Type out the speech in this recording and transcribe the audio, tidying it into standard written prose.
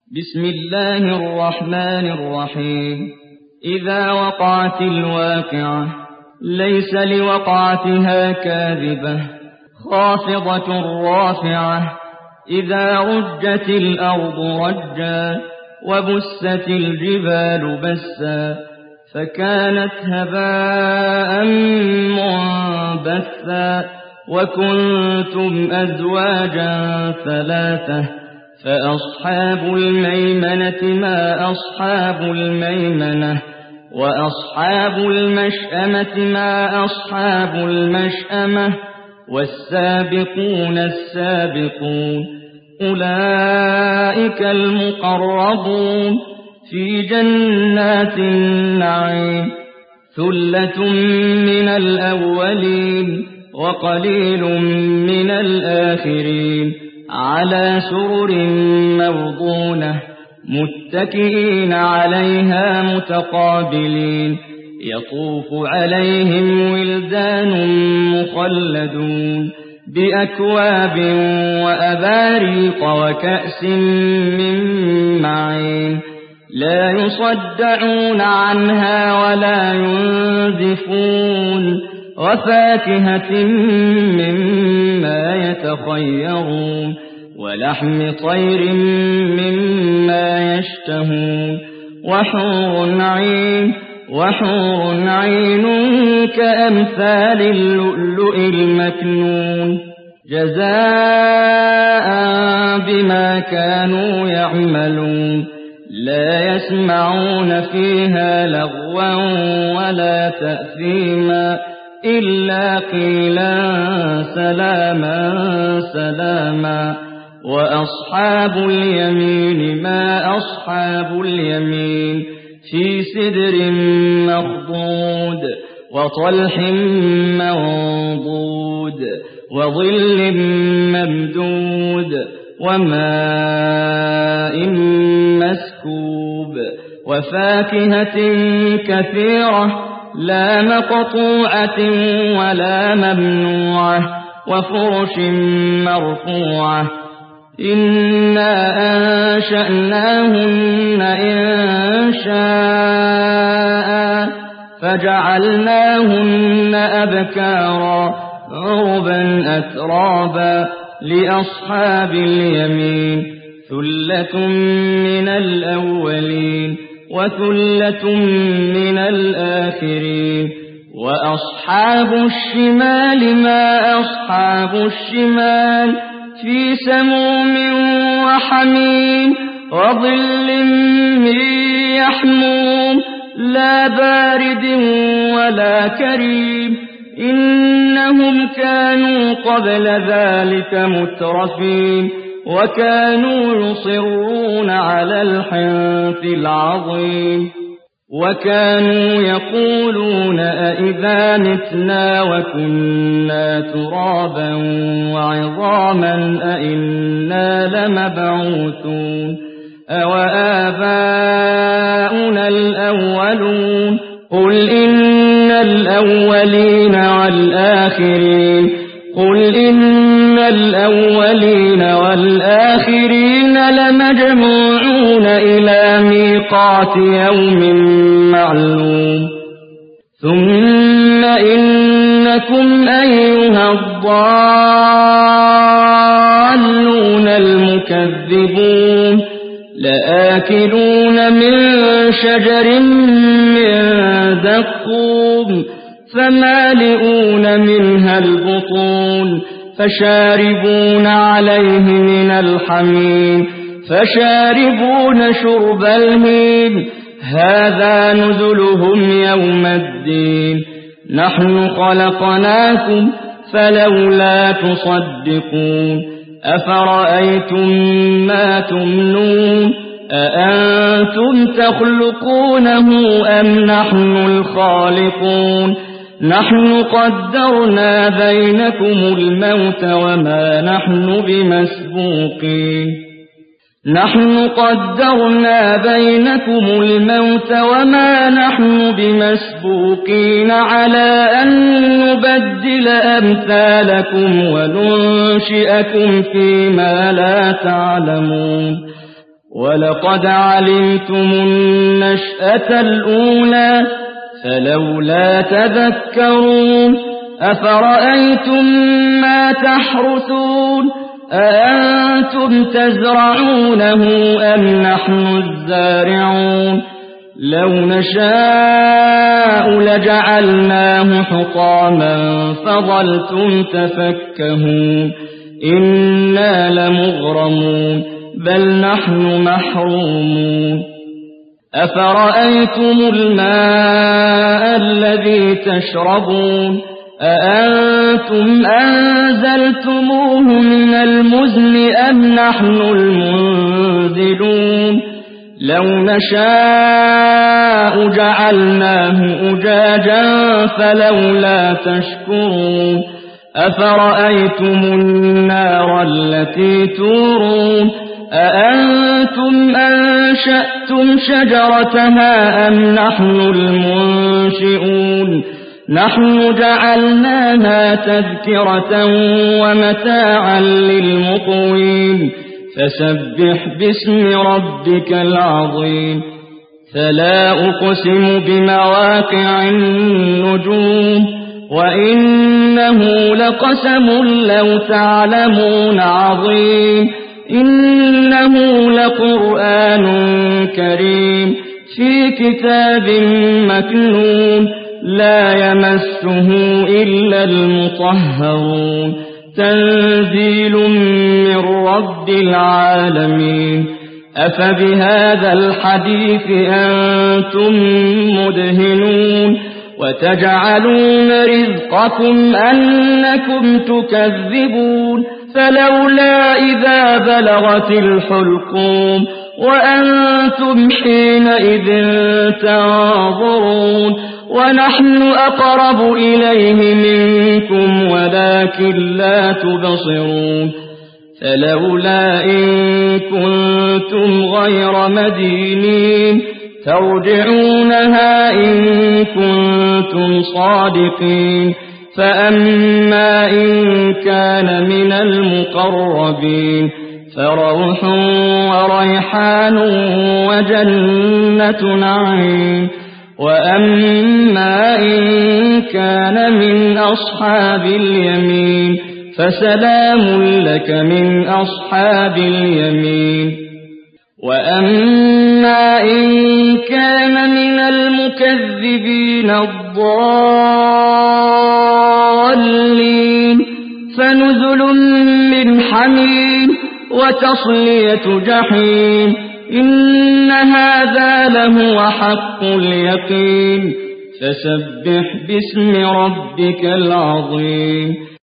بسم الله الرحمن الرحيم إذا وقعت الواقعة ليس لوقعتها كاذبة خافضة رافعة إذا رجت الأرض رجا وبست الجبال بسا فكانت هباء منبثا وكنتم أزواجا ثلاثة فأصحاب الميمنة ما أصحاب الميمنة وأصحاب المشأمة ما أصحاب المشأمة والسابقون السابقون أولئك المقربون في جنات النعيم ثلة من الأولين وقليل من الآخرين على سرر موضونة متكئين عليها متقابلين يطوف عليهم ولدان مخلدون بأكواب وأباريق وكأس من معين لا يصدعون عنها ولا ينزفون وفاكهة مما يتخيرون ولحم طير مما يشتهون وحور عين كأمثال اللؤلؤ المكنون جزاء بما كانوا يعملون لا يسمعون فيها لغوا ولا تأثيما إلا قيلا سلاما سلاما وأصحاب اليمين ما أصحاب اليمين في سدر مخضود وطلح منضود وظل ممدود وماء مسكوب وفاكهة كثيرة لا مقطوعة ولا ممنوعة وفرش مرفوعة إنا أنشأناهن إنشاء فجعلناهن أبكارا عربا أترابا لأصحاب اليمين ثلة من الأولين وثلة من الآخرين وأصحاب الشمال ما أصحاب الشمال في سموم وحميم وظل من يحموم لا بارد ولا كريم إنهم كانوا قبل ذلك مترفين وكانوا يصرون على الحنث العظيم وكانوا يقولون أئذا متنا وكنا ترابا وعظاما أئنا لمبعوثون أوآباؤنا الأولون قل إن الأولين والآخرين لمجموعون إلى ميقات يوم معلوم ثم إنكم أيها الضالون المكذبون لآكلون من شجر من زقوم فمالئون منها البطون فشاربون عليه من الحميم فشاربون شرب الهيم هذا نزلهم يوم الدين نحن خلقناكم فلولا تصدقون أفرأيتم ما تمنون أأنتم تخلقونه أم نحن الخالقون نحن قدرنا بينكم الموت وما نحن بمسبوقين على أن نبدل أمثالكم وننشئكم فيما لا تعلمون ولقد علمتم النشأة الأولى فلولا تذكرون أفرأيتم ما تحرثون أأنتم تزرعونه أم نحن الزارعون لو نشاء لجعلناه حطاما فظلتم تفكهون إنا لمغرمون بل نحن محرومون أفرأيتم الماء الذي تشربون أأنتم أنزلتموه من المزن أم نحن المنزلون لو نشاء جعلناه أجاجا فلولا تشكرون أفرأيتم النار التي تورون أأنتم أنشأتم شجرتها أم نحن المنشئون نحن جعلناها تذكرة ومتاعا للمقوين فسبح باسم ربك العظيم فلا أقسم بمواقع النجوم وإنه لقسم لو تعلمون عظيم إنه لقرآن كريم في كتاب مكنون لا يمسه إلا المطهرون تنزيل من رب العالمين أفبهذا الحديث أنتم مدهنون وتجعلون رزقكم أنكم تكذبون فلولا إذا بلغت الحلقوم وأنتم حينئذ تنظرون ونحن أقرب إليه منكم ولكن لا تبصرون فلولا إن كنتم غير مدينين ترجعونها إن كنتم صادقين فأما إن كان من المقربين فروح وريحان وجنة نعيم وأما إن كان من أصحاب اليمين فسلام لك من أصحاب اليمين وأما إن كان من المكذبين الضالين فنزل من حميم وتصلية جحيم إن هذا لهو حق اليقين فسبح باسم ربك العظيم